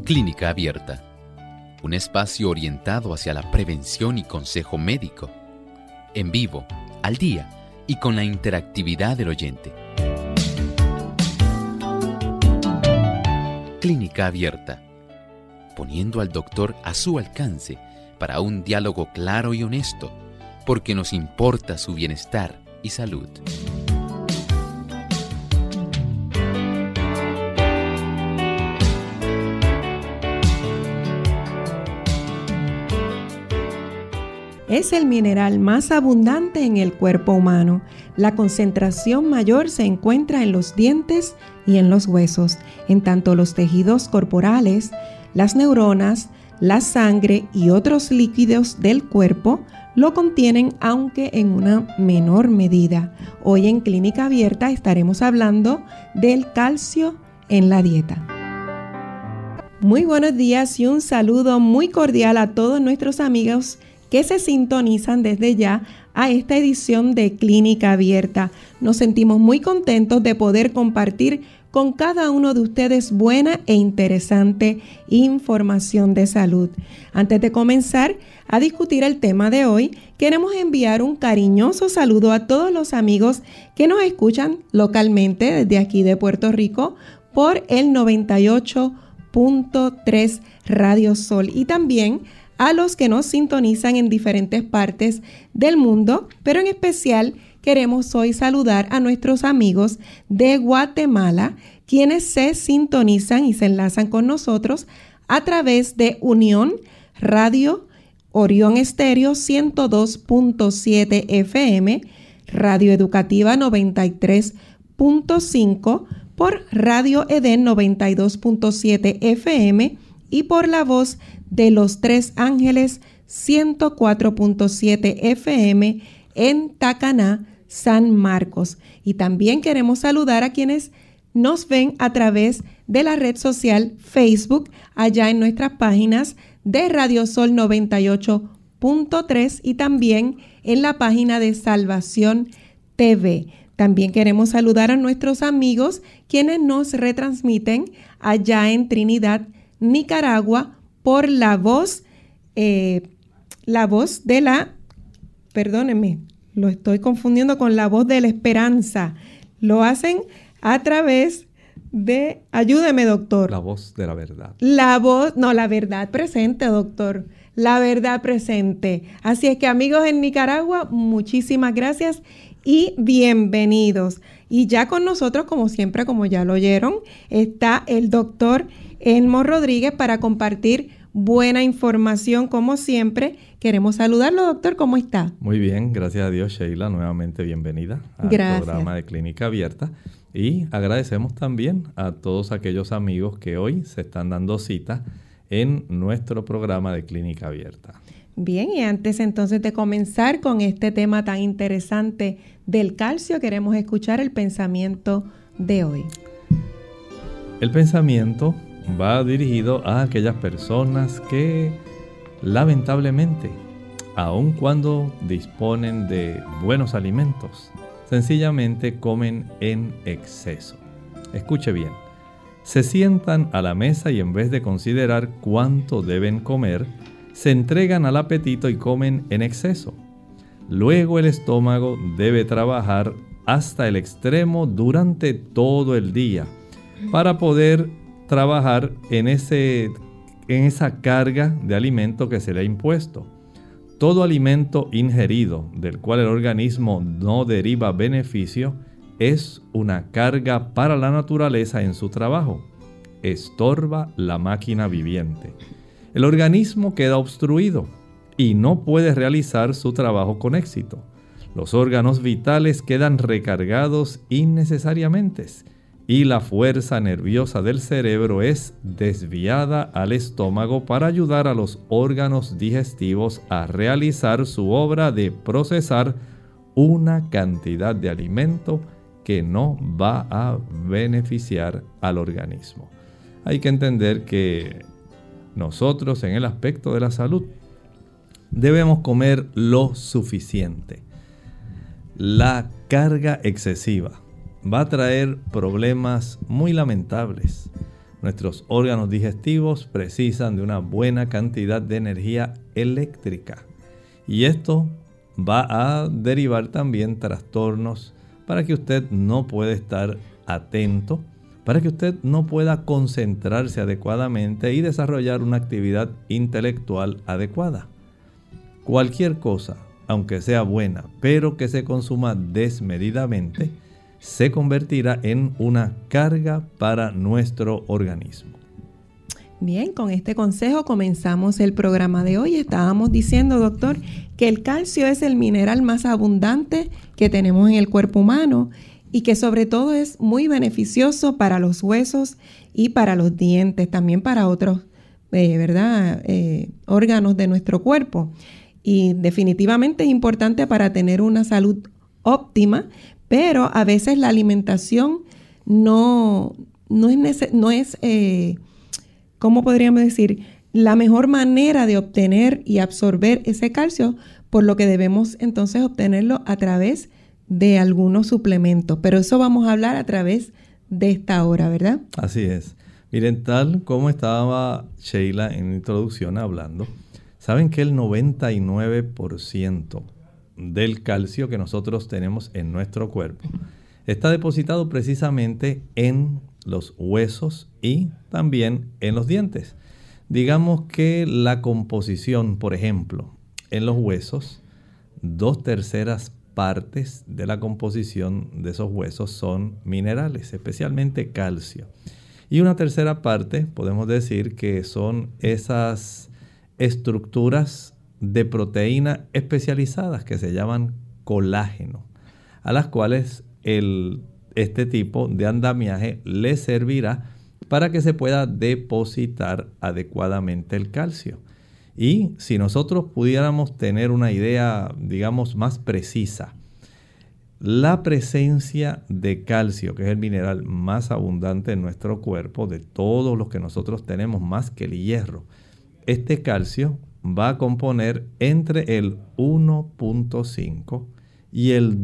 Clínica Abierta, un espacio orientado hacia la prevención y consejo médico, en vivo, al día y con la interactividad del oyente. Clínica Abierta, poniendo al doctor a su alcance para un diálogo claro y honesto, porque nos importa su bienestar y salud. Es el mineral más abundante en el cuerpo humano. La concentración mayor se encuentra en los dientes y en los huesos, en tanto los tejidos corporales, las neuronas, la sangre y otros líquidos del cuerpo lo contienen, aunque en una menor medida. Hoy en Clínica Abierta estaremos hablando del calcio en la dieta. Muy buenos días y un saludo muy cordial a todos nuestros amigos que se sintonizan desde ya a esta edición de Clínica Abierta. Nos sentimos muy contentos de poder compartir con cada uno de ustedes buena e interesante información de salud. Antes de comenzar a discutir el tema de hoy, queremos enviar un cariñoso saludo a todos los amigos que nos escuchan localmente desde aquí de Puerto Rico por el 98.3 Radio Sol y también a los que nos sintonizan en diferentes partes del mundo, pero en especial queremos hoy saludar a nuestros amigos de Guatemala, quienes se sintonizan y se enlazan con nosotros a través de Unión Radio, Orión Estéreo 102.7 FM, Radio Educativa 93.5, por Radio Edén 92.7 FM y por La Voz de los Tres Ángeles 104.7 FM en Tacaná, San Marcos. Y también queremos saludar a quienes nos ven a través de la red social Facebook, allá en nuestras páginas de Radio Sol 98.3 y también en la página de Salvación TV. También queremos saludar a nuestros amigos quienes nos retransmiten allá en Trinidad, Nicaragua, por la voz de la, perdónenme, lo estoy confundiendo con La Voz de la Esperanza. Lo hacen a través de, ayúdeme, doctor. La Voz de la Verdad. La verdad presente, doctor. La verdad presente. Así es que, amigos en Nicaragua, muchísimas gracias y bienvenidos. Y ya con nosotros, como siempre, como ya lo oyeron, está el doctor Elmo Rodríguez para compartir buena información, como siempre. Queremos saludarlo, doctor. ¿Cómo está? Muy bien, gracias a Dios, Sheila. Nuevamente bienvenida al programa de Clínica Abierta. Y agradecemos también a todos aquellos amigos que hoy se están dando cita en nuestro programa de Clínica Abierta. Bien, y antes entonces de comenzar con este tema tan interesante del calcio, queremos escuchar el pensamiento de hoy. El pensamiento va dirigido a aquellas personas que lamentablemente, aun cuando disponen de buenos alimentos, sencillamente comen en exceso. Escuche bien, se sientan a la mesa y en vez de considerar cuánto deben comer, se entregan al apetito y comen en exceso. Luego el estómago debe trabajar hasta el extremo durante todo el día para poder trabajar en esa carga de alimento que se le ha impuesto. Todo alimento ingerido del cual el organismo no deriva beneficio es una carga para la naturaleza en su trabajo. Estorba la máquina viviente. El organismo queda obstruido y no puede realizar su trabajo con éxito. Los órganos vitales quedan recargados innecesariamente y la fuerza nerviosa del cerebro es desviada al estómago para ayudar a los órganos digestivos a realizar su obra de procesar una cantidad de alimento que no va a beneficiar al organismo. Hay que entender que nosotros, en el aspecto de la salud, debemos comer lo suficiente. La carga excesiva va a traer problemas muy lamentables. Nuestros órganos digestivos precisan de una buena cantidad de energía eléctrica. Y esto va a derivar también trastornos para que usted no pueda estar atento, para que usted no pueda concentrarse adecuadamente y desarrollar una actividad intelectual adecuada. Cualquier cosa, aunque sea buena, pero que se consuma desmedidamente, se convertirá en una carga para nuestro organismo. Bien, con este consejo comenzamos el programa de hoy. Estábamos diciendo, doctor, que el calcio es el mineral más abundante que tenemos en el cuerpo humano y que sobre todo es muy beneficioso para los huesos y para los dientes, también para otros órganos de nuestro cuerpo. Y definitivamente es importante para tener una salud óptima, pero a veces la alimentación no es ¿cómo podríamos decir? La mejor manera de obtener y absorber ese calcio, por lo que debemos entonces obtenerlo a través de algunos suplementos. Pero eso vamos a hablar a través de esta hora, ¿verdad? Así es. Miren, tal como estaba Sheila en la introducción hablando, saben que el 99% del calcio que nosotros tenemos en nuestro cuerpo está depositado precisamente en los huesos y también en los dientes. Digamos que la composición, por ejemplo, en los huesos, 2/3 partes de la composición de esos huesos son minerales, especialmente calcio. Y 1/3 parte, podemos decir que son esas estructuras de proteína especializadas que se llaman colágeno, a las cuales este tipo de andamiaje le servirá para que se pueda depositar adecuadamente el calcio. Y si nosotros pudiéramos tener una idea, digamos, más precisa, la presencia de calcio, que es el mineral más abundante en nuestro cuerpo, de todos los que nosotros tenemos más que el hierro, este calcio va a componer entre el 1.5 y el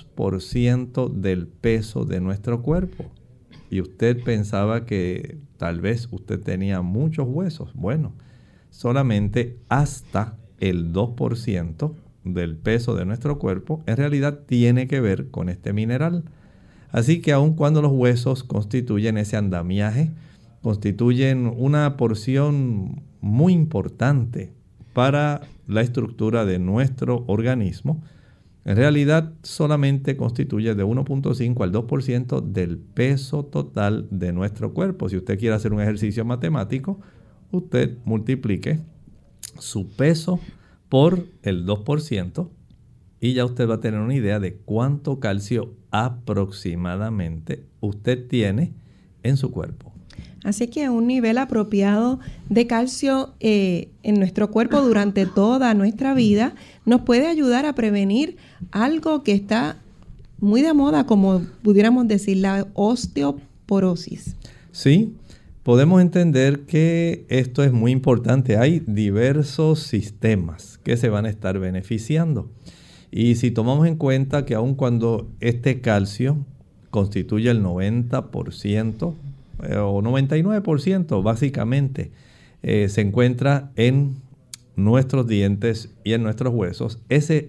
2% del peso de nuestro cuerpo. Y usted pensaba que tal vez usted tenía muchos huesos. Bueno, solamente hasta el 2% del peso de nuestro cuerpo en realidad tiene que ver con este mineral. Así que aun cuando los huesos constituyen ese andamiaje, constituyen una porción muy importante para la estructura de nuestro organismo, en realidad solamente constituye de 1.5 al 2% del peso total de nuestro cuerpo. Si usted quiere hacer un ejercicio matemático, usted multiplique su peso por el 2% y ya usted va a tener una idea de cuánto calcio aproximadamente usted tiene en su cuerpo. Así que un nivel apropiado de calcio en nuestro cuerpo durante toda nuestra vida nos puede ayudar a prevenir algo que está muy de moda, como pudiéramos decir, la osteoporosis. Sí, podemos entender que esto es muy importante. Hay diversos sistemas que se van a estar beneficiando. Y si tomamos en cuenta que aun cuando este calcio constituye el 90%, o 99% básicamente, se encuentra en nuestros dientes y en nuestros huesos, ese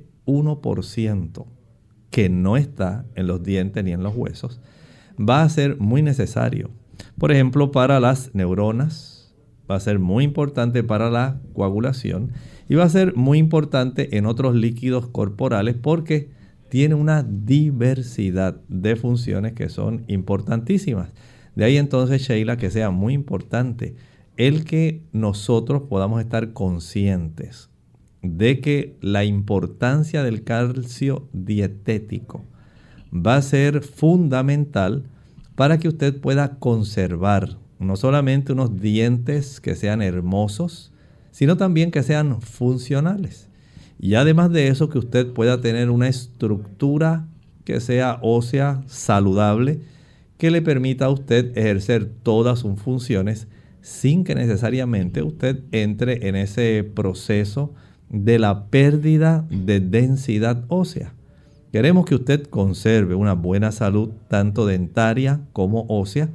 1% que no está en los dientes ni en los huesos va a ser muy necesario. Por ejemplo, para las neuronas, va a ser muy importante para la coagulación y va a ser muy importante en otros líquidos corporales porque tiene una diversidad de funciones que son importantísimas. De ahí entonces, Sheila, que sea muy importante el que nosotros podamos estar conscientes de que la importancia del calcio dietético va a ser fundamental para que usted pueda conservar no solamente unos dientes que sean hermosos, sino también que sean funcionales. Y además de eso, que usted pueda tener una estructura que sea ósea, saludable, que le permita a usted ejercer todas sus funciones sin que necesariamente usted entre en ese proceso de la pérdida de densidad ósea. Queremos que usted conserve una buena salud tanto dentaria como ósea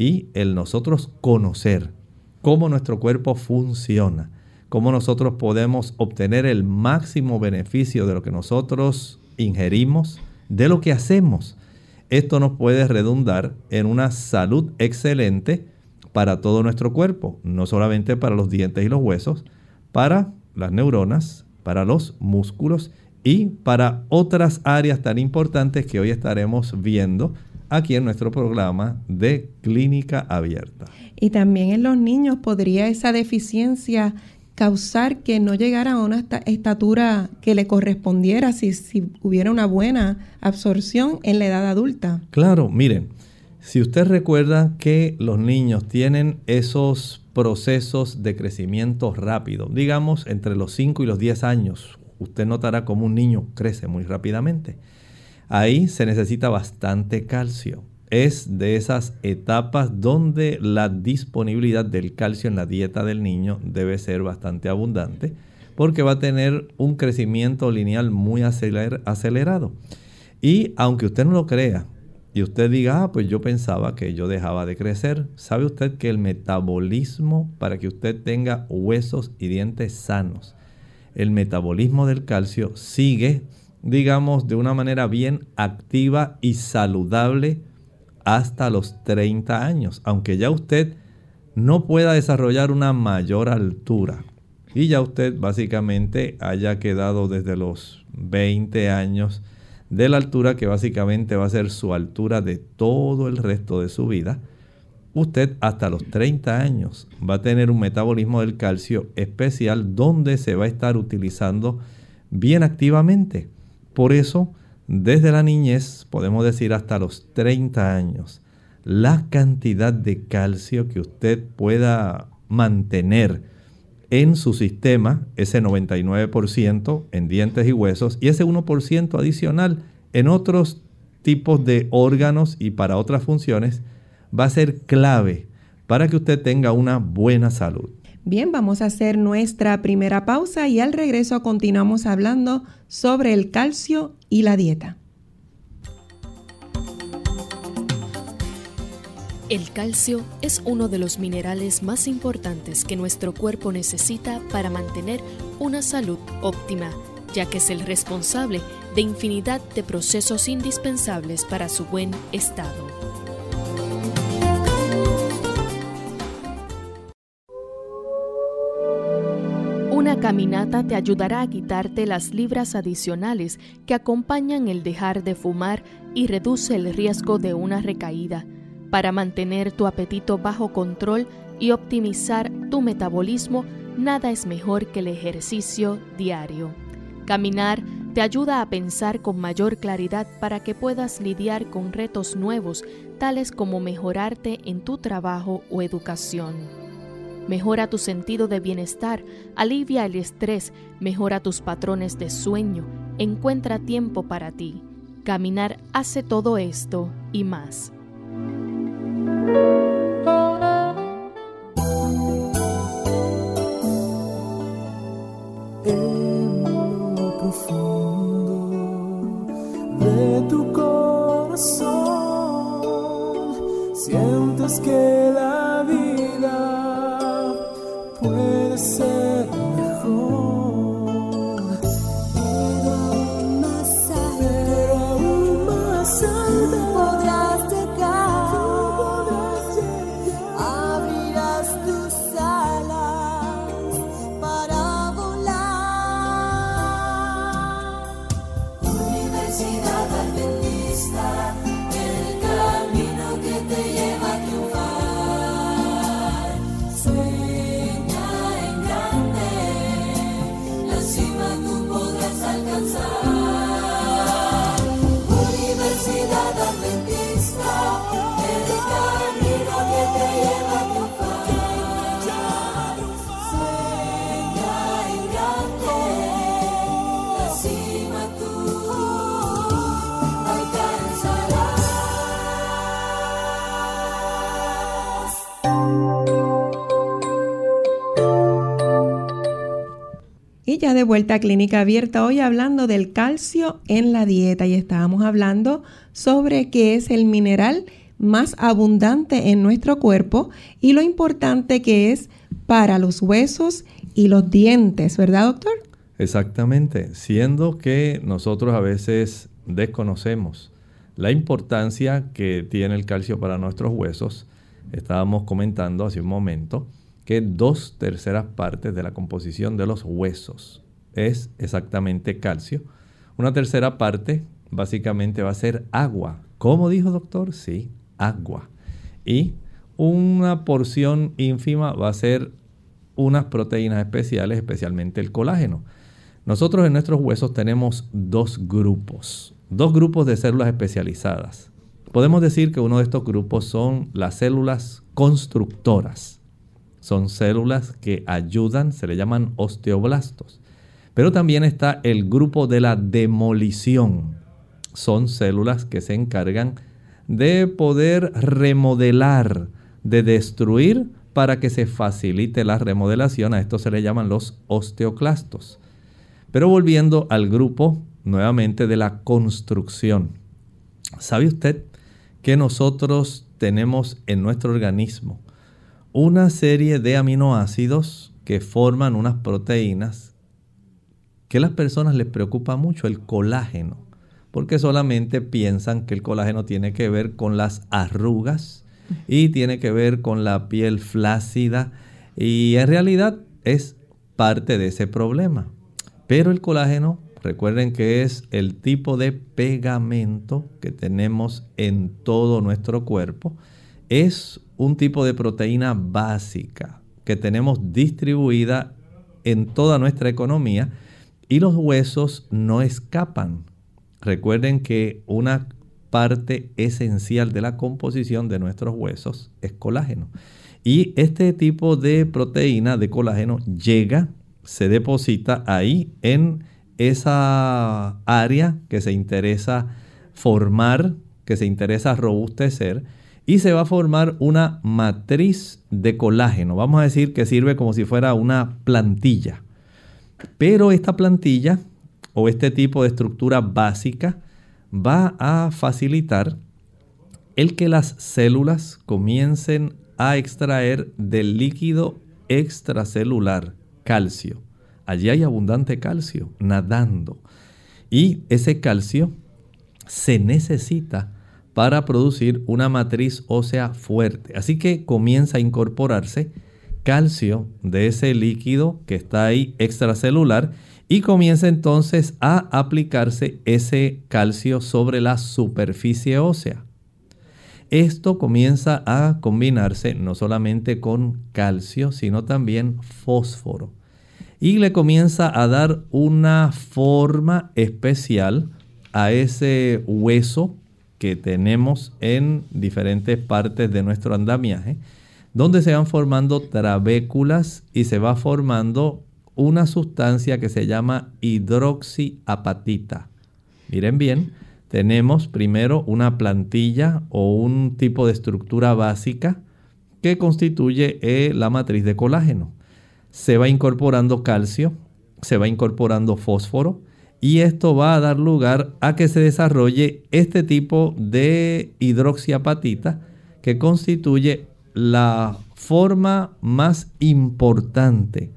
y el nosotros conocer cómo nuestro cuerpo funciona, cómo nosotros podemos obtener el máximo beneficio de lo que nosotros ingerimos, de lo que hacemos. Esto nos puede redundar en una salud excelente para todo nuestro cuerpo, no solamente para los dientes y los huesos, para las neuronas, para los músculos y para otras áreas tan importantes que hoy estaremos viendo aquí en nuestro programa de Clínica Abierta. Y también en los niños podría esa deficiencia causar que no llegara a una estatura que le correspondiera si hubiera una buena absorción en la edad adulta. Claro, miren, si usted recuerda que los niños tienen esos procesos de crecimiento rápido, digamos entre los 5 y los 10 años, usted notará cómo un niño crece muy rápidamente. Ahí se necesita bastante calcio. Es de esas etapas donde la disponibilidad del calcio en la dieta del niño debe ser bastante abundante, porque va a tener un crecimiento lineal muy acelerado. Y aunque usted no lo crea, y usted diga, pues yo pensaba que yo dejaba de crecer, ¿sabe usted que el metabolismo para que usted tenga huesos y dientes sanos, el metabolismo del calcio sigue, digamos, de una manera bien activa y saludable hasta los 30 años, aunque ya usted no pueda desarrollar una mayor altura y ya usted básicamente haya quedado desde los 20 años de la altura que básicamente va a ser su altura de todo el resto de su vida. Usted hasta los 30 años va a tener un metabolismo del calcio especial donde se va a estar utilizando bien activamente. Por eso, desde la niñez, podemos decir hasta los 30 años, la cantidad de calcio que usted pueda mantener en su sistema, ese 99% en dientes y huesos y ese 1% adicional en otros tipos de órganos y para otras funciones, va a ser clave para que usted tenga una buena salud. Bien, vamos a hacer nuestra primera pausa y al regreso continuamos hablando sobre el calcio y la dieta. El calcio es uno de los minerales más importantes que nuestro cuerpo necesita para mantener una salud óptima, ya que es el responsable de infinidad de procesos indispensables para su buen estado. Una caminata te ayudará a quitarte las libras adicionales que acompañan el dejar de fumar y reduce el riesgo de una recaída. Para mantener tu apetito bajo control y optimizar tu metabolismo, nada es mejor que el ejercicio diario. Caminar te ayuda a pensar con mayor claridad para que puedas lidiar con retos nuevos, tales como mejorarte en tu trabajo o educación. Mejora tu sentido de bienestar, alivia el estrés, mejora tus patrones de sueño, encuentra tiempo para ti. Caminar hace todo esto y más. En lo profundo de tu corazón sientes que la vida puede ser mejor, pero aún más alto podrás llegar, abrirás tus alas para volar. Universidad Adventista, el camino que te lleva a triunfar. Sueña en grande, la cima tú podrás alcanzar. Universidad Adventista, el camino que te lleva a triunfar. Sueña en grande, la cima tú alcanzarás. Y ya de vuelta a Clínica Abierta, hoy hablando del calcio en la dieta y estábamos hablando sobre qué es el mineral más abundante en nuestro cuerpo y lo importante que es para los huesos y los dientes, ¿verdad, doctor? Exactamente, siendo que nosotros a veces desconocemos la importancia que tiene el calcio para nuestros huesos. Estábamos comentando hace un momento que 2/3 partes de la composición de los huesos es exactamente calcio. 1/3 parte básicamente va a ser agua. ¿Cómo dijo, doctor? Sí, agua. Y una porción ínfima va a ser unas proteínas especiales, especialmente el colágeno. Nosotros en nuestros huesos tenemos dos grupos de células especializadas. Podemos decir que uno de estos grupos son las células constructoras. Son células que ayudan, se le llaman osteoblastos. Pero también está el grupo de la demolición. Son células que se encargan de poder remodelar, de destruir para que se facilite la remodelación. A esto se le llaman los osteoclastos. Pero volviendo al grupo nuevamente de la construcción. ¿Sabe usted que nosotros tenemos en nuestro organismo una serie de aminoácidos que forman unas proteínas que a las personas les preocupa mucho? El colágeno, porque solamente piensan que el colágeno tiene que ver con las arrugas y tiene que ver con la piel flácida, y en realidad es parte de ese problema. Pero el colágeno, recuerden que es el tipo de pegamento que tenemos en todo nuestro cuerpo. Es un tipo de proteína básica que tenemos distribuida en toda nuestra economía, y los huesos no escapan. Recuerden que una parte esencial de la composición de nuestros huesos es colágeno. Y este tipo de proteína de colágeno llega, se deposita ahí en esa área que se interesa formar, que se interesa robustecer, y se va a formar una matriz de colágeno. Vamos a decir que sirve como si fuera una plantilla. Pero esta plantilla o este tipo de estructura básica va a facilitar el que las células comiencen a extraer del líquido extracelular calcio. Allí hay abundante calcio nadando, y ese calcio se necesita para producir una matriz ósea fuerte. Así que comienza a incorporarse calcio de ese líquido que está ahí extracelular, y comienza entonces a aplicarse ese calcio sobre la superficie ósea. Esto comienza a combinarse no solamente con calcio, sino también fósforo, y le comienza a dar una forma especial a ese hueso que tenemos en diferentes partes de nuestro andamiaje, donde se van formando trabéculas y se va formando una sustancia que se llama hidroxiapatita. Miren bien, tenemos primero una plantilla o un tipo de estructura básica que constituye la matriz de colágeno. Se va incorporando calcio, se va incorporando fósforo, y esto va a dar lugar a que se desarrolle este tipo de hidroxiapatita, que constituye la forma más importante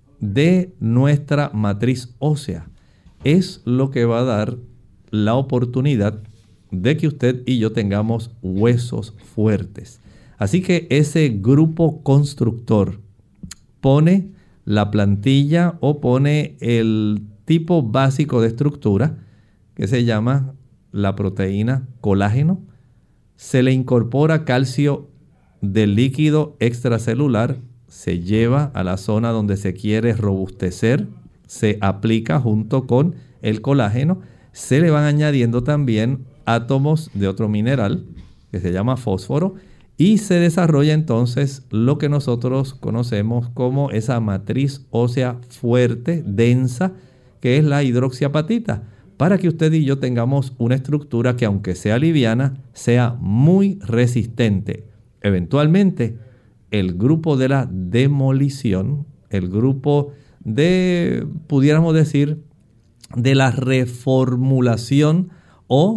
de nuestra matriz ósea. Es lo que va a dar la oportunidad de que usted y yo tengamos huesos fuertes. Así que ese grupo constructor pone la plantilla o pone el tipo básico de estructura que se llama la proteína colágeno. Se le incorpora calcio del líquido extracelular, se lleva a la zona donde se quiere robustecer, se aplica junto con el colágeno, se le van añadiendo también átomos de otro mineral que se llama fósforo, y se desarrolla entonces lo que nosotros conocemos como esa matriz ósea fuerte, densa, que es la hidroxiapatita, para que usted y yo tengamos una estructura que, aunque sea liviana, sea muy resistente. Eventualmente, el grupo de la demolición, el grupo de, pudiéramos decir, de la reformulación o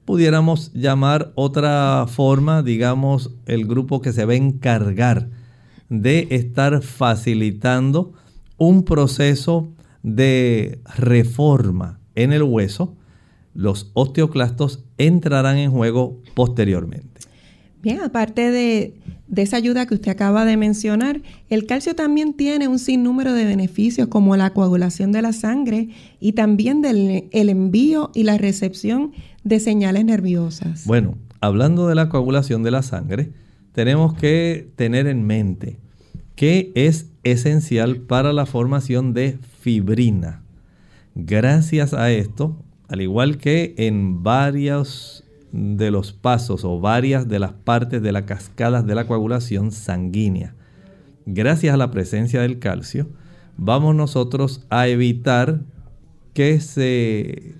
pudiéramos llamar otra forma, digamos, el grupo que se va a encargar de estar facilitando un proceso de reforma en el hueso. Los osteoclastos entrarán en juego posteriormente. Bien, aparte de esa ayuda que usted acaba de mencionar, el calcio también tiene un sinnúmero de beneficios como la coagulación de la sangre y también el envío y la recepción de señales nerviosas. Bueno, hablando de la coagulación de la sangre, tenemos que tener en mente que es esencial para la formación de fibrina. Gracias a esto, al igual que en varios de los pasos o varias de las partes de las cascadas de la coagulación sanguínea, gracias a la presencia del calcio, vamos nosotros a evitar que se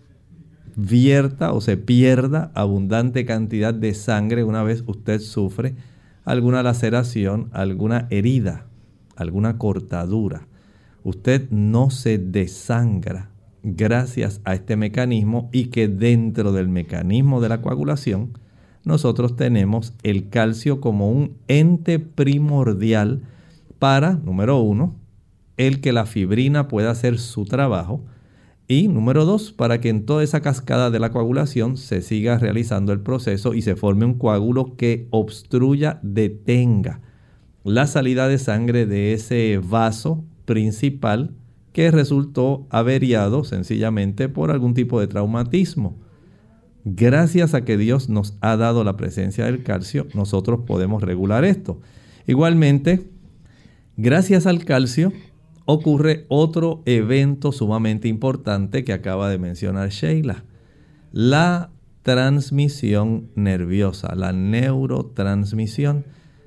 vierta o se pierda abundante cantidad de sangre una vez usted sufre alguna laceración, alguna herida, alguna cortadura. Usted no se desangra gracias a este mecanismo, y que dentro del mecanismo de la coagulación nosotros tenemos el calcio como un ente primordial para, número 1, el que la fibrina pueda hacer su trabajo, y número 2, para que en toda esa cascada de la coagulación se siga realizando el proceso y se forme un coágulo que obstruya, detenga la salida de sangre de ese vaso principal que resultó averiado sencillamente por algún tipo de traumatismo. Gracias a que Dios nos ha dado la presencia del calcio, nosotros podemos regular esto. Igualmente, gracias al calcio ocurre otro evento sumamente importante que acaba de mencionar Sheila: la transmisión nerviosa, la neurotransmisión.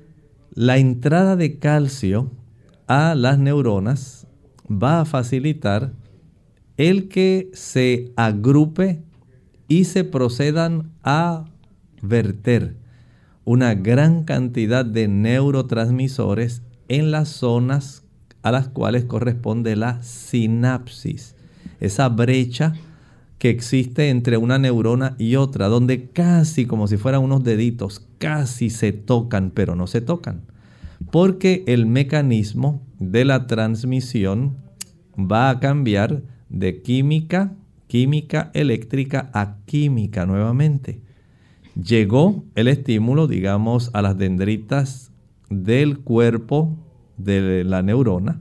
La entrada de calcio a las neuronas va a facilitar el que se agrupe y se procedan a verter una gran cantidad de neurotransmisores en las zonas a las cuales corresponde la sinapsis, esa brecha que existe entre una neurona y otra, donde casi como si fueran unos deditos, casi se tocan, pero no se tocan, porque el mecanismo de la transmisión va a cambiar de química eléctrica a química nuevamente. Llegó el estímulo, digamos, a las dendritas del cuerpo de la neurona,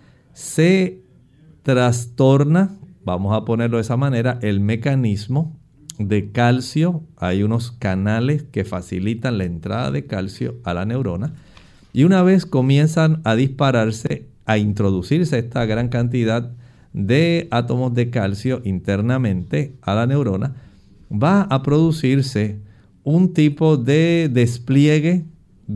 se trastorna, vamos a ponerlo de esa manera, el mecanismo de calcio. Hay unos canales que facilitan la entrada de calcio a la neurona, y una vez comienzan a dispararse, a introducirse esta gran cantidad de átomos de calcio internamente a la neurona, va a producirse un tipo de despliegue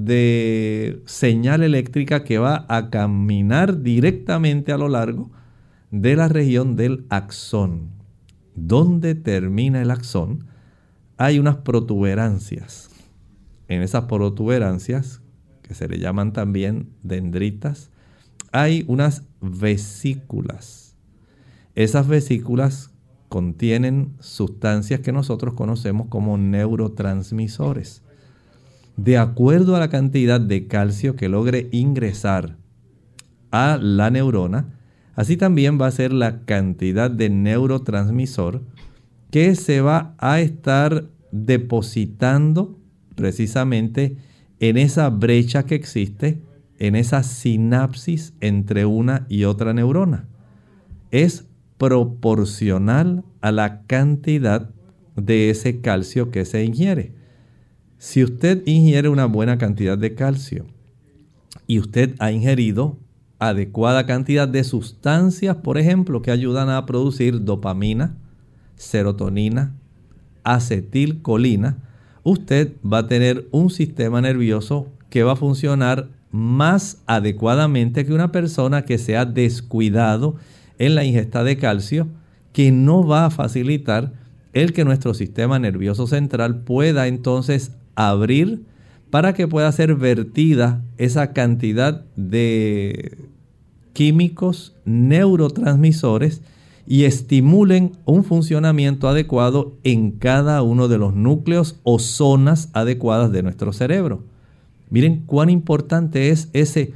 de señal eléctrica que va a caminar directamente a lo largo de la región del axón. ¿Dónde termina el axón? Hay unas protuberancias. En esas protuberancias, que se le llaman también dendritas, hay unas vesículas. Esas vesículas contienen sustancias que nosotros conocemos como neurotransmisores. De acuerdo a la cantidad de calcio que logre ingresar a la neurona, así también va a ser la cantidad de neurotransmisor que se va a estar depositando precisamente en esa brecha que existe, en esa sinapsis entre una y otra neurona. Es proporcional a la cantidad de ese calcio que se ingiere. Si usted ingiere una buena cantidad de calcio y usted ha ingerido adecuada cantidad de sustancias, por ejemplo, que ayudan a producir dopamina, serotonina, acetilcolina, usted va a tener un sistema nervioso que va a funcionar más adecuadamente que una persona que se ha descuidado en la ingesta de calcio, que no va a facilitar el que nuestro sistema nervioso central pueda entonces abrir para que pueda ser vertida esa cantidad de químicos neurotransmisores y estimulen un funcionamiento adecuado en cada uno de los núcleos o zonas adecuadas de nuestro cerebro. Miren cuán importante es ese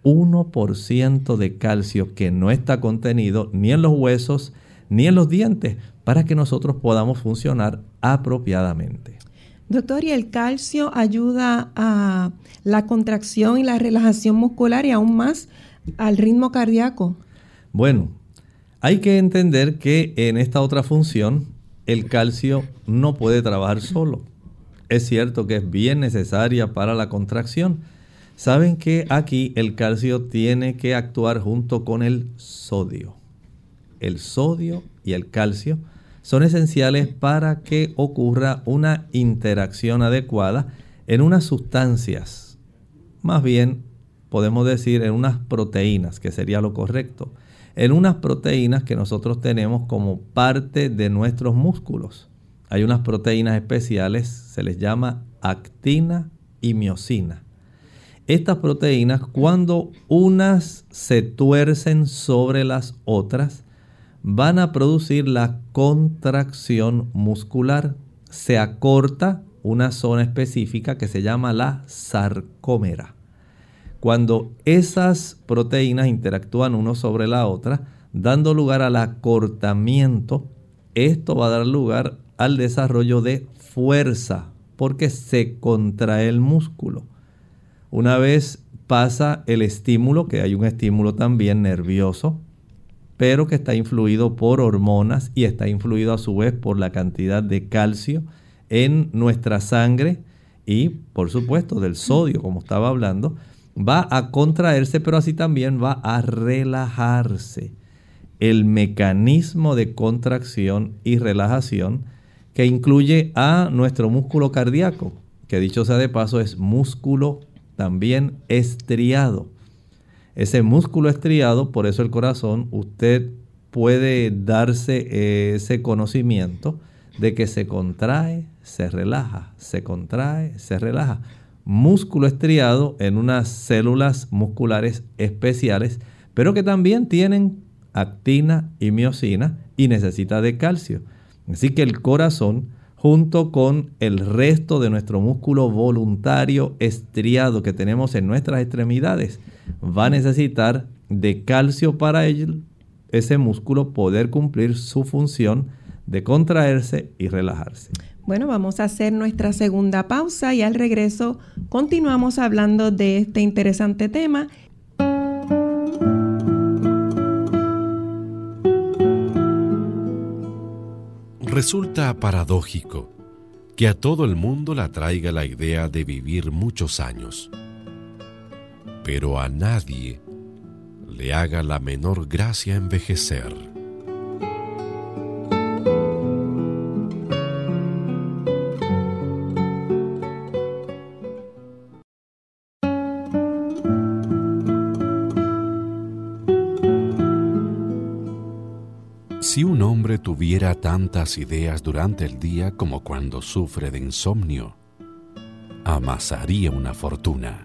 1% de calcio que no está contenido ni en los huesos ni en los dientes para que nosotros podamos funcionar apropiadamente. Doctor, ¿y el calcio ayuda a la contracción y la relajación muscular y aún más al ritmo cardíaco? Bueno, hay que entender que en esta otra función el calcio no puede trabajar solo. Es cierto que es bien necesaria para la contracción. Saben que aquí el calcio tiene que actuar junto con el sodio. El sodio y el calcio son esenciales para que ocurra una interacción adecuada en unas sustancias. Más bien, podemos decir en unas proteínas, que sería lo correcto. En unas proteínas que nosotros tenemos como parte de nuestros músculos. Hay unas proteínas especiales, se les llama actina y miosina. Estas proteínas, cuando unas se tuercen sobre las otras, van a producir la contracción muscular. Se acorta una zona específica que se llama la sarcómera. Cuando esas proteínas interactúan una sobre la otra, dando lugar al acortamiento, esto va a dar lugar al desarrollo de fuerza, porque se contrae el músculo. Una vez pasa el estímulo, que hay un estímulo también nervioso, pero que está influido por hormonas y está influido a su vez por la cantidad de calcio en nuestra sangre y, por supuesto, del sodio, como estaba hablando, va a contraerse, pero así también va a relajarse. El mecanismo de contracción y relajación que incluye a nuestro músculo cardíaco, que dicho sea de paso es músculo también estriado. Ese músculo estriado, por eso el corazón, usted puede darse ese conocimiento de que se contrae, se relaja, se contrae, se relaja. Músculo estriado en unas células musculares especiales, pero que también tienen actina y miosina y necesita de calcio. Así que el corazón, junto con el resto de nuestro músculo voluntario estriado que tenemos en nuestras extremidades, va a necesitar de calcio para ese músculo poder cumplir su función de contraerse y relajarse. Bueno, vamos a hacer nuestra segunda pausa y al regreso continuamos hablando de este interesante tema. Resulta paradójico que a todo el mundo le atraiga la idea de vivir muchos años, pero a nadie le haga la menor gracia envejecer. Si un hombre tuviera tantas ideas durante el día como cuando sufre de insomnio, amasaría una fortuna.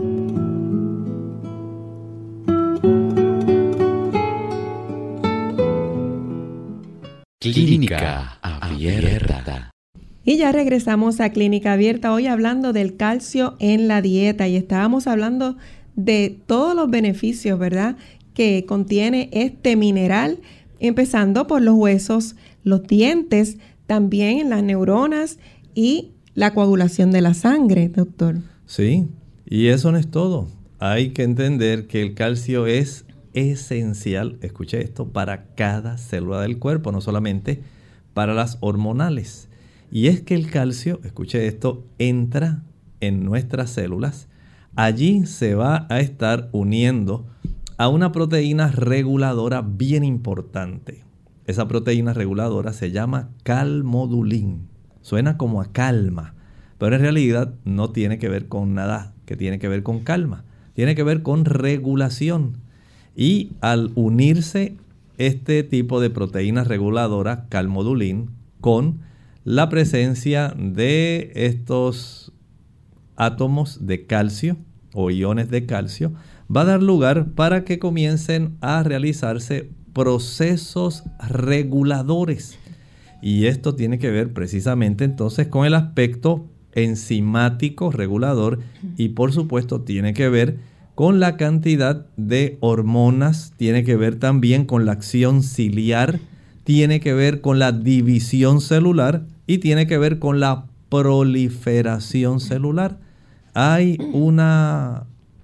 Clínica Abierta. Y ya regresamos a Clínica Abierta, hoy hablando del calcio en la dieta y estábamos hablando de todos los beneficios, ¿verdad?, que contiene este mineral, empezando por los huesos, los dientes, también en las neuronas y la coagulación de la sangre, doctor. Sí, y eso no es todo. Hay que entender que el calcio es esencial, escuche esto, para cada célula del cuerpo, no solamente para las hormonales. Y es que el calcio, escuche esto, entra en nuestras células. Allí se va a estar uniendo a una proteína reguladora bien importante. Esa proteína reguladora se llama calmodulin. Suena como a calma, pero en realidad no tiene que ver con nada que tiene que ver con calma. Tiene que ver con regulación. Y al unirse este tipo de proteína reguladora, calmodulin, con la presencia de estos átomos de calcio o iones de calcio, va a dar lugar para que comiencen a realizarse procesos reguladores. Y esto tiene que ver precisamente entonces con el aspecto enzimático regulador y por supuesto tiene que ver con la cantidad de hormonas, tiene que ver también con la acción ciliar, tiene que ver con la división celular y tiene que ver con la proliferación celular. Hay una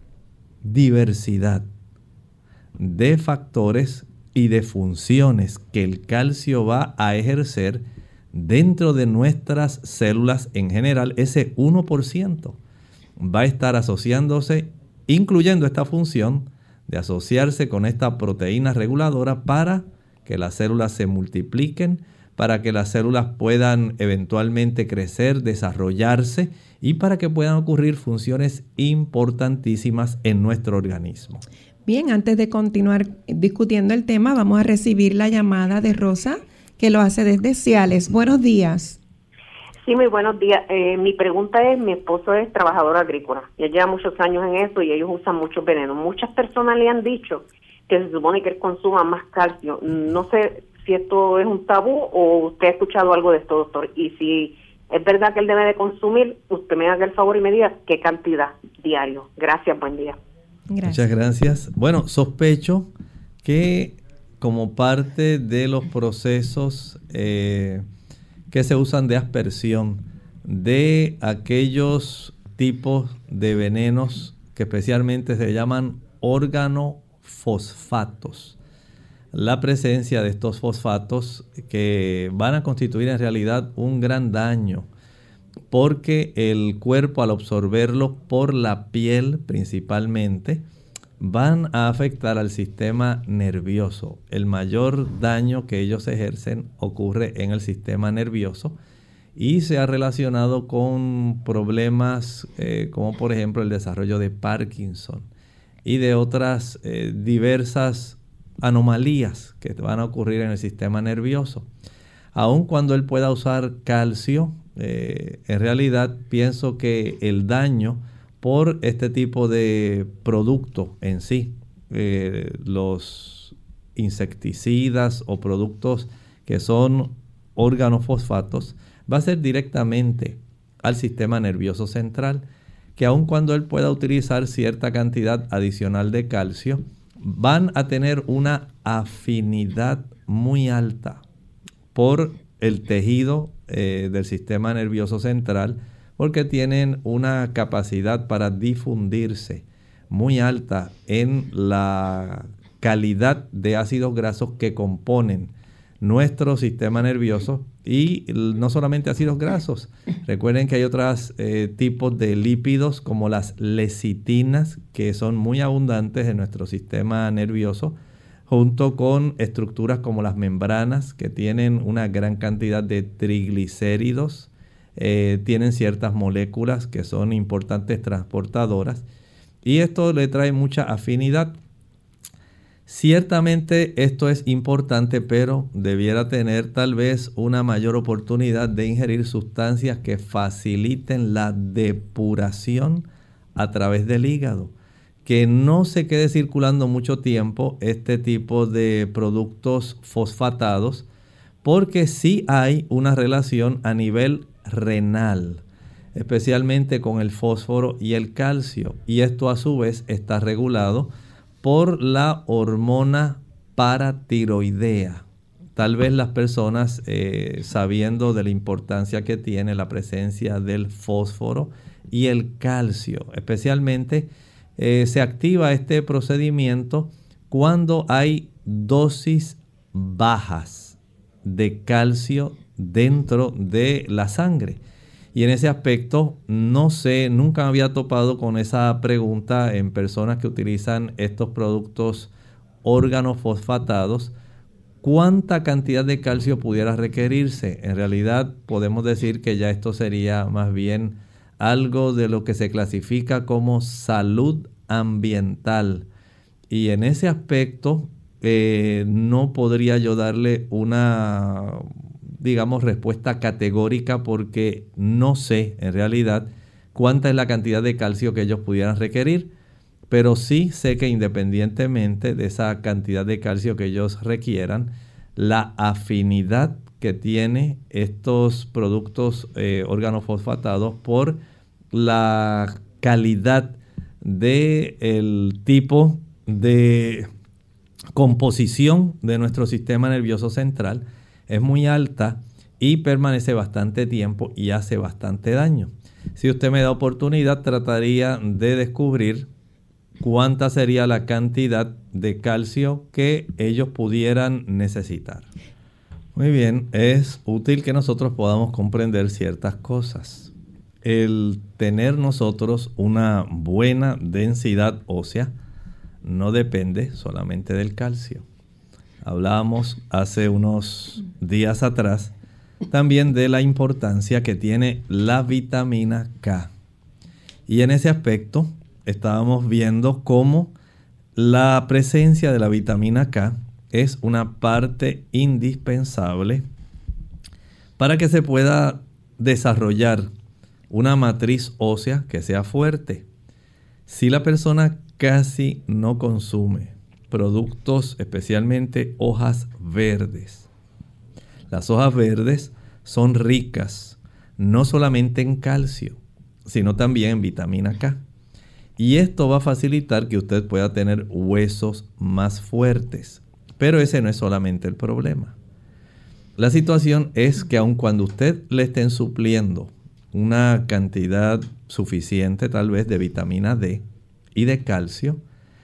diversidad de factores y de funciones que el calcio va a ejercer dentro de nuestras células en general. Ese 1% va a estar asociándose, incluyendo esta función de asociarse con esta proteína reguladora para que las células se multipliquen, para que las células puedan eventualmente crecer, desarrollarse y para que puedan ocurrir funciones importantísimas en nuestro organismo. Bien, antes de continuar discutiendo el tema, vamos a recibir la llamada de Rosa, que lo hace desde Ciales. Buenos días. Sí, muy buenos días. Mi pregunta es, mi esposo es trabajador agrícola, ya lleva muchos años en eso y ellos usan muchos venenos. Muchas personas le han dicho que se supone que él consuma más calcio. No sé si esto es un tabú o usted ha escuchado algo de esto, doctor. Y si es verdad que él debe de consumir, usted me haga el favor y me diga qué cantidad diario. Gracias, buen día. Gracias. Muchas gracias. Bueno, sospecho que como parte de los procesos que se usan de aspersión de aquellos tipos de venenos que especialmente se llaman organofosfatos, la presencia de estos fosfatos que van a constituir en realidad un gran daño, porque el cuerpo al absorberlo por la piel principalmente van a afectar al sistema nervioso. El mayor daño que ellos ejercen ocurre en el sistema nervioso y se ha relacionado con problemas como por ejemplo el desarrollo de Parkinson y de otras diversas anomalías que van a ocurrir en el sistema nervioso. Aun cuando él pueda usar calcio, en realidad pienso que el daño por este tipo de producto en sí, los insecticidas o productos que son organofosfatos, va a ser directamente al sistema nervioso central, que aun cuando él pueda utilizar cierta cantidad adicional de calcio, van a tener una afinidad muy alta por el tejido del sistema nervioso central, porque tienen una capacidad para difundirse muy alta en la calidad de ácidos grasos que componen nuestro sistema nervioso y no solamente ácidos grasos. Recuerden que hay otros tipos de lípidos como las lecitinas que son muy abundantes en nuestro sistema nervioso, junto con estructuras como las membranas que tienen una gran cantidad de triglicéridos, tienen ciertas moléculas que son importantes transportadoras y esto le trae mucha afinidad. Ciertamente esto es importante, pero debiera tener tal vez una mayor oportunidad de ingerir sustancias que faciliten la depuración a través del hígado. Que no se quede circulando mucho tiempo este tipo de productos fosfatados, porque sí hay una relación a nivel renal, especialmente con el fósforo y el calcio. Y esto a su vez está regulado por la hormona paratiroidea. Tal vez las personas, sabiendo de la importancia que tiene la presencia del fósforo y el calcio, especialmente se activa este procedimiento cuando hay dosis bajas de calcio dentro de la sangre. Y en ese aspecto, no sé, nunca me había topado con esa pregunta en personas que utilizan estos productos organofosfatados. ¿Cuánta cantidad de calcio pudiera requerirse? En realidad, podemos decir que ya esto sería más bien algo de lo que se clasifica como salud ambiental. Y en ese aspecto, no podría yo darle una, digamos, respuesta categórica porque no sé en realidad cuánta es la cantidad de calcio que ellos pudieran requerir. pero sí sé que independientemente de esa cantidad de calcio que ellos requieran, la afinidad que tiene estos productos organofosfatados por la calidad del tipo de composición de nuestro sistema nervioso central es muy alta y permanece bastante tiempo y hace bastante daño. Si usted me da oportunidad, trataría de descubrir cuánta sería la cantidad de calcio que ellos pudieran necesitar. Muy bien, es útil que nosotros podamos comprender ciertas cosas. El tener nosotros una buena densidad ósea no depende solamente del calcio. Hablábamos hace unos días atrás también de la importancia que tiene la vitamina K. Y en ese aspecto estábamos viendo cómo la presencia de la vitamina K es una parte indispensable para que se pueda desarrollar una matriz ósea que sea fuerte. Si la persona casi no consume productos, especialmente hojas verdes, las hojas verdes son ricas no solamente en calcio, sino también en vitamina K. Y esto va a facilitar que usted pueda tener huesos más fuertes. Pero ese no es solamente el problema. La situación es que aun cuando usted le estén supliendo una cantidad suficiente tal vez de vitamina D y de calcio,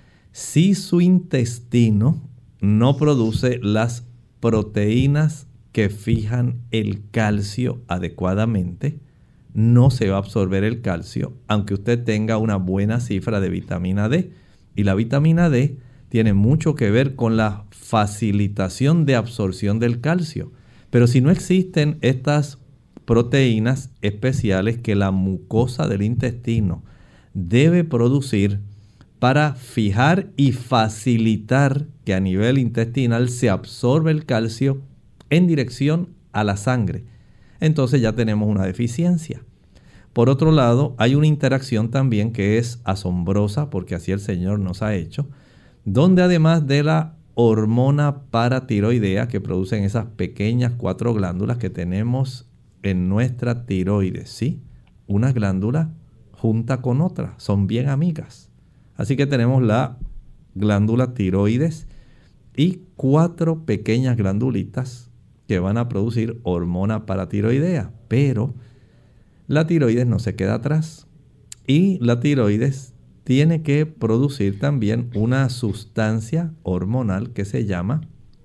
si su intestino no produce las proteínas que fijan el calcio adecuadamente, no se va a absorber el calcio, aunque usted tenga una buena cifra de vitamina D. Y la vitamina D tiene mucho que ver con la facilitación de absorción del calcio. Pero si no existen estas proteínas especiales que la mucosa del intestino debe producir para fijar y facilitar que a nivel intestinal se absorbe el calcio en dirección a la sangre, entonces ya tenemos una deficiencia. Por otro lado, hay una interacción también que es asombrosa, porque así el Señor nos ha hecho, donde además de la hormona paratiroidea que producen esas pequeñas 4 glándulas que tenemos en nuestra tiroides, ¿sí? Una glándula junta con otra, son bien amigas. Así que tenemos la glándula tiroides y 4 pequeñas glandulitas que van a producir hormona paratiroidea. Pero la tiroides no se queda atrás. Y la tiroides tiene que producir también una sustancia hormonal que se llama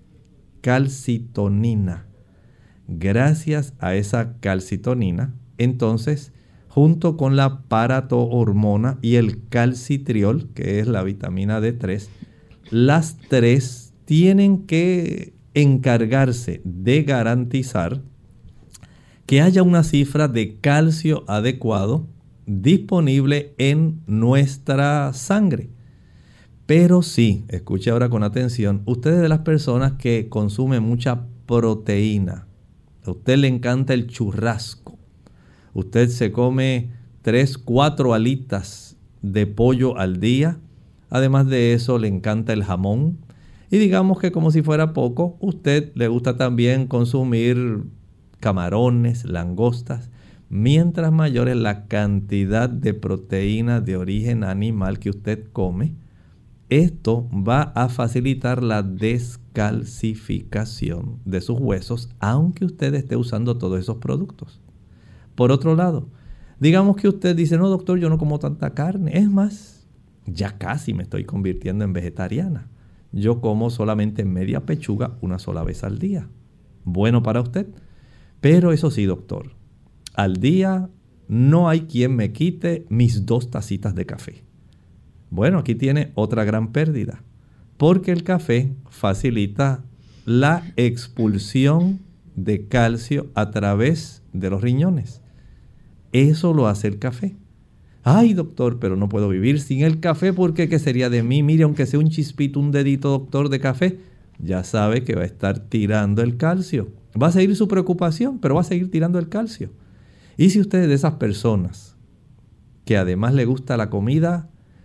calcitonina. Gracias a esa calcitonina, entonces, junto con la paratohormona y el calcitriol, que es la vitamina D3, las 3 tienen que encargarse de garantizar que haya una cifra de calcio adecuado disponible en nuestra sangre. Pero sí, escuche ahora con atención, ustedes de las personas que consumen mucha proteína, a usted le encanta el churrasco, usted se come 3, 4 alitas de pollo al día, además de eso le encanta el jamón, y digamos que como si fuera poco, usted le gusta también consumir camarones, langostas. Mientras mayor es la cantidad de proteína de origen animal que usted come, esto va a facilitar la descalcificación de sus huesos, aunque usted esté usando todos esos productos. Por otro lado, digamos que usted dice, no doctor, yo no como tanta carne. Es más, ya casi me estoy convirtiendo en vegetariana. Yo como solamente media pechuga una sola vez al día. Bueno para usted. Pero eso sí, doctor, al día no hay quien me quite mis 2 tacitas de café. Bueno, aquí tiene otra gran pérdida, porque el café facilita la expulsión de calcio a través de los riñones. Eso lo hace el café. Ay, doctor, pero no puedo vivir sin el café porque ¿qué sería de mí? Mire, aunque sea un chispito, un dedito, doctor, de café, ya sabe que va a estar tirando el calcio. Va a seguir su preocupación, pero va a seguir tirando el calcio. Y si usted es de esas personas que además le gusta la comida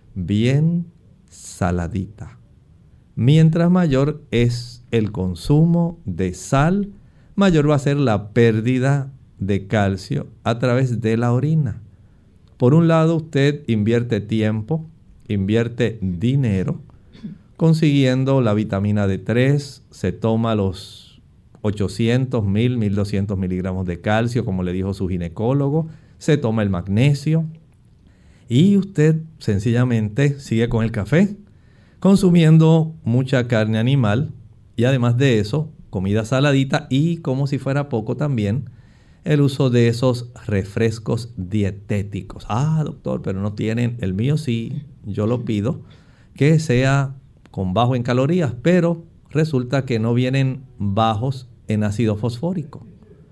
bien saladita. Mientras mayor es el consumo de sal, mayor va a ser la pérdida de calcio a través de la orina. Por un lado, usted invierte tiempo, invierte dinero, consiguiendo la vitamina D3, se toma los 800, 1000, 1200 miligramos de calcio, como le dijo su ginecólogo, se toma el magnesio y usted sencillamente sigue con el café, consumiendo mucha carne animal y además de eso, comida saladita y, como si fuera poco también, el uso de esos refrescos dietéticos. Ah, doctor, pero no tienen, el mío sí, yo lo pido, que sea con bajo en calorías, pero resulta que no vienen bajos en ácido fosfórico.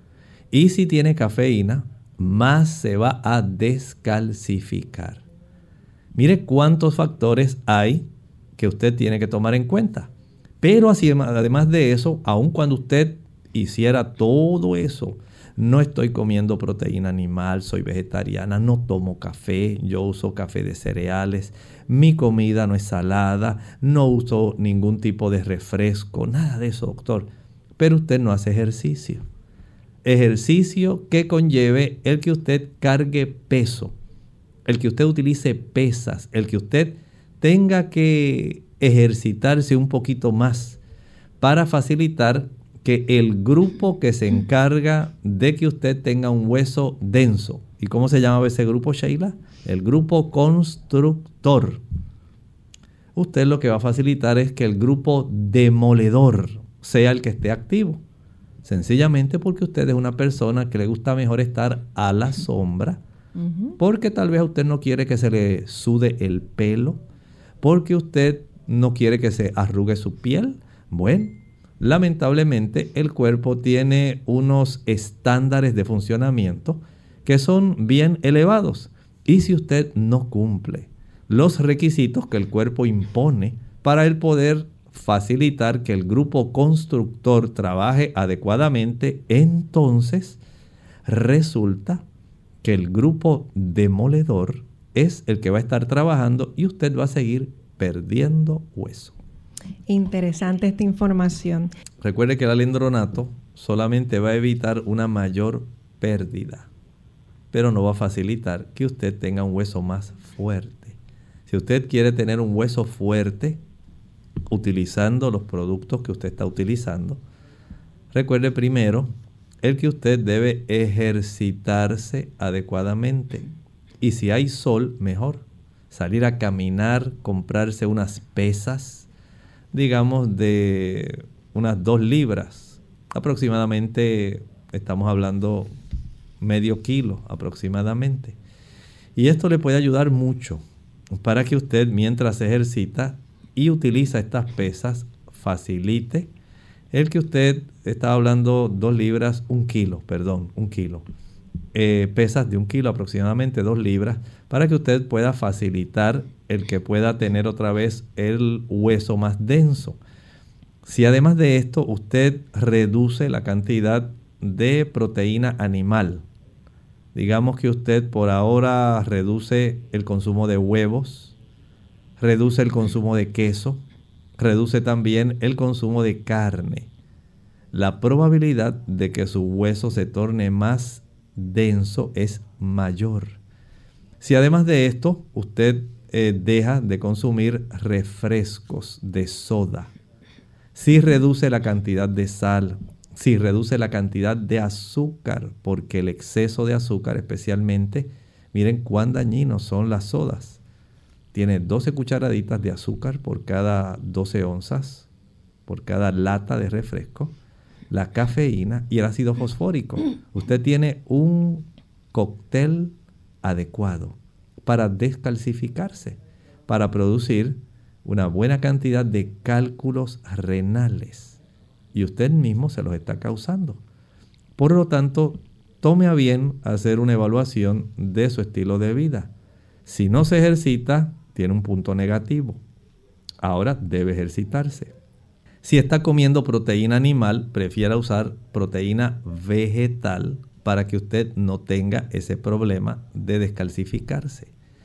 Y si tiene cafeína, más se va a descalcificar. Mire cuántos factores hay que usted tiene que tomar en cuenta. Pero así, además de eso, aun cuando usted hiciera todo eso, no estoy comiendo proteína animal, soy vegetariana, no tomo café, yo uso café de cereales, mi comida no es salada, no uso ningún tipo de refresco, nada de eso, doctor. Pero usted no hace ejercicio. Ejercicio que conlleve el que usted cargue peso, el que usted utilice pesas, el que usted tenga que ejercitarse un poquito más para facilitar que el grupo que se encarga de que usted tenga un hueso denso. ¿Y cómo se llamaba ese grupo, Sheila? El grupo constructor. Usted lo que va a facilitar es que el grupo demoledor sea el que esté activo. Sencillamente porque usted es una persona que le gusta mejor estar a la sombra, porque tal vez usted no quiere que se le sude el pelo, porque usted no quiere que se arrugue su piel. Bueno, lamentablemente el cuerpo tiene unos estándares de funcionamiento que son bien elevados. Y si usted no cumple los requisitos que el cuerpo impone para el poder facilitar que el grupo constructor trabaje adecuadamente, entonces resulta que el grupo demoledor es el que va a estar trabajando y usted va a seguir perdiendo hueso. Interesante esta información. Recuerde que el alendronato solamente va a evitar una mayor pérdida, pero no va a facilitar que usted tenga un hueso más fuerte. Si usted quiere tener un hueso fuerte, utilizando los productos que usted está utilizando, recuerde primero el que usted debe ejercitarse adecuadamente. Y si hay sol, mejor. Salir a caminar, comprarse unas pesas, digamos de unas 2 libras. Aproximadamente, estamos hablando medio kilo aproximadamente. Y esto le puede ayudar mucho para que usted, mientras se ejercita y utiliza estas pesas, facilite el que usted está hablando 2 libras, 1 kilo, perdón, 1 kilo. Pesas de 1 kilo aproximadamente 2 libras, para que usted pueda facilitar el que pueda tener otra vez el hueso más denso. Si además de esto usted reduce la cantidad de proteína animal, digamos que usted por ahora reduce el consumo de huevos, reduce el consumo de queso, reduce también el consumo de carne, la probabilidad de que su hueso se torne más denso es mayor. Si además de esto usted deja de consumir refrescos de soda, si reduce la cantidad de sal, si reduce la cantidad de azúcar, porque el exceso de azúcar especialmente, miren cuán dañinos son las sodas. Tiene 12 cucharaditas de azúcar por cada 12 onzas, por cada lata de refresco, la cafeína y el ácido fosfórico. Usted tiene un cóctel adecuado para descalcificarse, para producir una buena cantidad de cálculos renales. Y usted mismo se los está causando. Por lo tanto, tome a bien hacer una evaluación de su estilo de vida. Si no se ejercita, tiene un punto negativo. Ahora debe ejercitarse. Si está comiendo proteína animal, prefiera usar proteína vegetal para que usted no tenga ese problema de descalcificarse.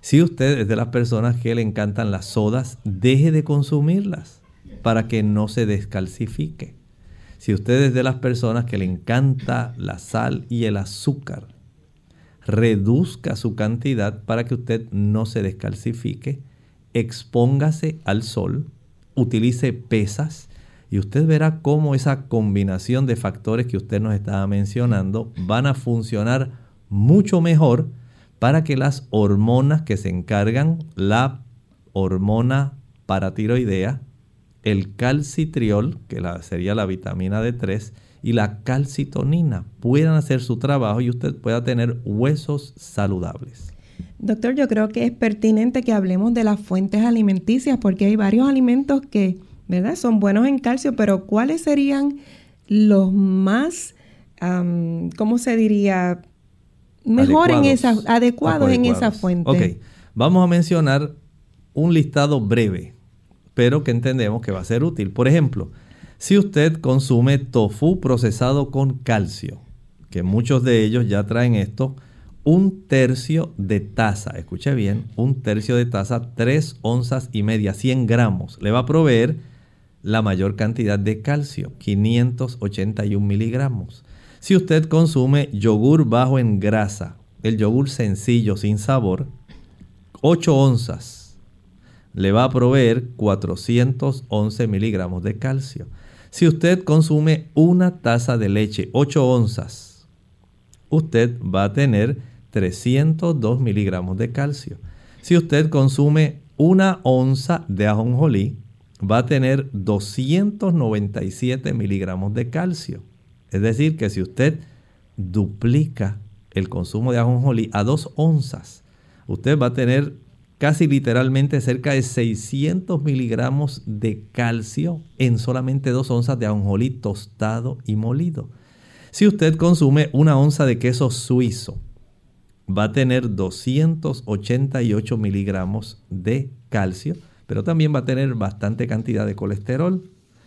Si usted es de las personas que le encantan las sodas, deje de consumirlas para que no se descalcifique. Si usted es de las personas que le encanta la sal y el azúcar, reduzca su cantidad para que usted no se descalcifique. Expóngase al sol, utilice pesas y usted verá cómo esa combinación de factores que usted nos estaba mencionando van a funcionar mucho mejor para que las hormonas que se encargan, la hormona paratiroidea, el calcitriol, que sería la vitamina D3, y la calcitonina puedan hacer su trabajo y usted pueda tener huesos saludables. Doctor, yo creo que es pertinente que hablemos de las fuentes alimenticias porque hay varios alimentos que, ¿verdad?, son buenos en calcio, pero ¿cuáles serían los más, ¿cómo se diría?, mejor adecuados en esa fuente? Ok, vamos a mencionar un listado breve, pero que entendemos que va a ser útil. Por ejemplo, si usted consume tofu procesado con calcio, que muchos de ellos ya traen esto, 1/3 de taza, escuche bien, 1/3 de taza, 3 onzas y media, 100 gramos, le va a proveer la mayor cantidad de calcio, 581 miligramos. Si usted consume yogur bajo en grasa, el yogur sencillo sin sabor, 8 onzas, le va a proveer 411 miligramos de calcio. Si usted consume una taza de leche, 8 onzas, usted va a tener 302 miligramos de calcio. Si usted consume una onza de ajonjolí, va a tener 297 miligramos de calcio. Es decir, que si usted duplica el consumo de ajonjolí a 2 onzas, usted va a tener casi literalmente cerca de 600 miligramos de calcio en solamente 2 onzas de ajonjolí tostado y molido. Si usted consume una onza de queso suizo, va a tener 288 miligramos de calcio, pero también va a tener bastante cantidad de colesterol.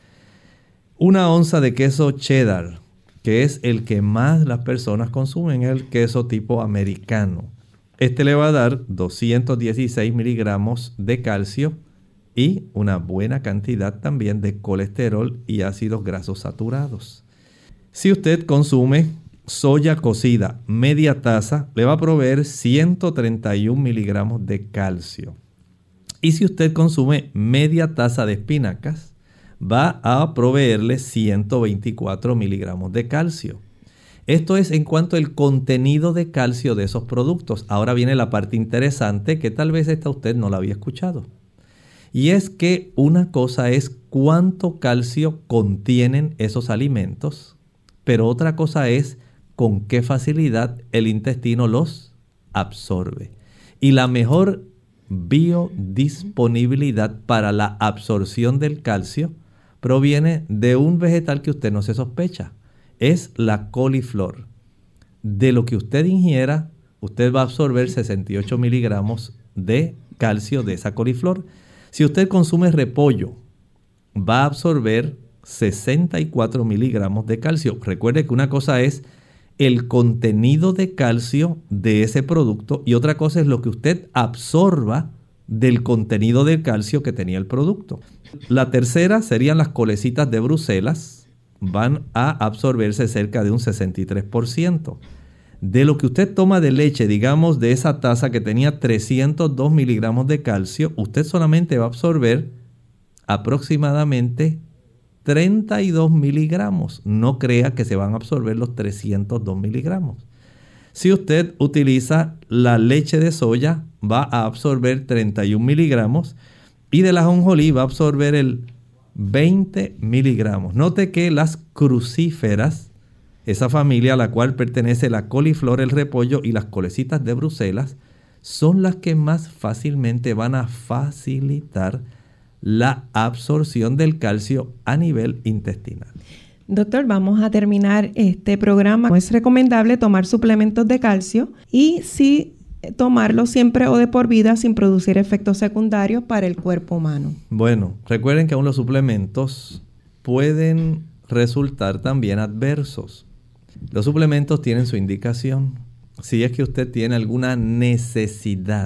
Una onza de queso cheddar, que es el que más las personas consumen, es el queso tipo americano. Este le va a dar 216 miligramos de calcio y una buena cantidad también de colesterol y ácidos grasos saturados. Si usted consume soya cocida, media taza, le va a proveer 131 miligramos de calcio. Y si usted consume media taza de espinacas, va a proveerle 124 miligramos de calcio. Esto es en cuanto al contenido de calcio de esos productos. Ahora viene la parte interesante que tal vez esta usted no la había escuchado. Y es que una cosa es cuánto calcio contienen esos alimentos, pero otra cosa es con qué facilidad el intestino los absorbe. Y la mejor biodisponibilidad para la absorción del calcio proviene de un vegetal que usted no se sospecha. Es la coliflor. De lo que usted ingiera, usted va a absorber 68 miligramos de calcio de esa coliflor. Si usted consume repollo, va a absorber 64 miligramos de calcio. Recuerde que una cosa es el contenido de calcio de ese producto y otra cosa es lo que usted absorba del contenido de calcio que tenía el producto. La tercera serían las colecitas de Bruselas. Van a absorberse cerca de un 63%. De lo que usted toma de leche, digamos de esa taza que tenía 302 miligramos de calcio, usted solamente va a absorber aproximadamente 32 miligramos. No crea que se van a absorber los 302 miligramos. Si usted utiliza la leche de soya, va a absorber 31 miligramos y de la ajonjolí va a absorber el 20 miligramos. Note que las crucíferas, esa familia a la cual pertenece la coliflor, el repollo y las colecitas de Bruselas, son las que más fácilmente van a facilitar la absorción del calcio a nivel intestinal. Doctor, vamos a terminar este programa. Es recomendable tomar suplementos de calcio y sí tomarlo siempre o de por vida sin producir efectos secundarios para el cuerpo humano. Bueno, recuerden que aún los suplementos pueden resultar también adversos. Los suplementos tienen su indicación. Si es que usted tiene alguna necesidad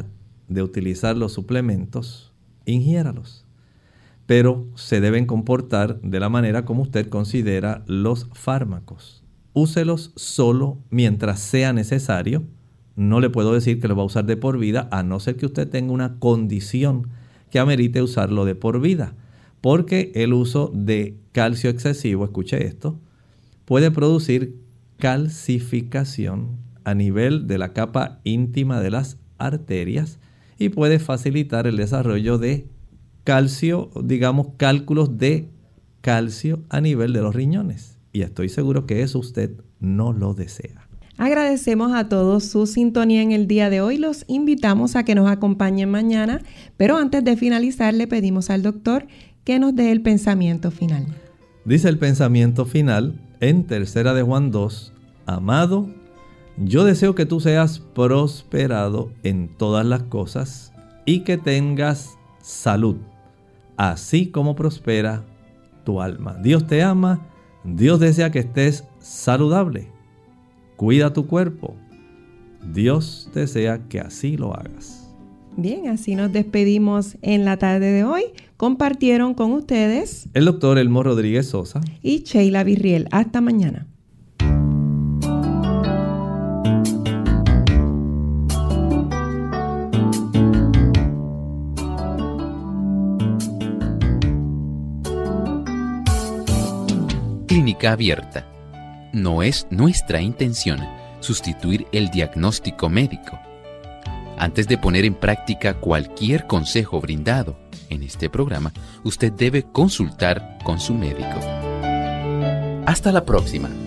de utilizar los suplementos, ingiéralos. Pero se deben comportar de la manera como usted considera los fármacos. Úselos solo mientras sea necesario. No le puedo decir que lo va a usar de por vida, a no ser que usted tenga una condición que amerite usarlo de por vida. Porque el uso de calcio excesivo, escuche esto, puede producir calcificación a nivel de la capa íntima de las arterias y puede facilitar el desarrollo de calcio, digamos, cálculos de calcio a nivel de los riñones. Y estoy seguro que eso usted no lo desea. Agradecemos a todos su sintonía en el día de hoy. Los invitamos a que nos acompañen mañana, pero antes de finalizar le pedimos al doctor que nos dé el pensamiento final. Dice el pensamiento final en 3 de Juan 2, amado, yo deseo que tú seas prosperado en todas las cosas y que tengas salud, así como prospera tu alma. Dios te ama, Dios desea que estés saludable. Cuida tu cuerpo. Dios desea que así lo hagas. Bien, así nos despedimos en la tarde de hoy. Compartieron con ustedes el doctor Elmo Rodríguez Sosa y Sheila Virriel. Hasta mañana. Clínica Abierta. No es nuestra intención sustituir el diagnóstico médico. Antes de poner en práctica cualquier consejo brindado en este programa, usted debe consultar con su médico. Hasta la próxima.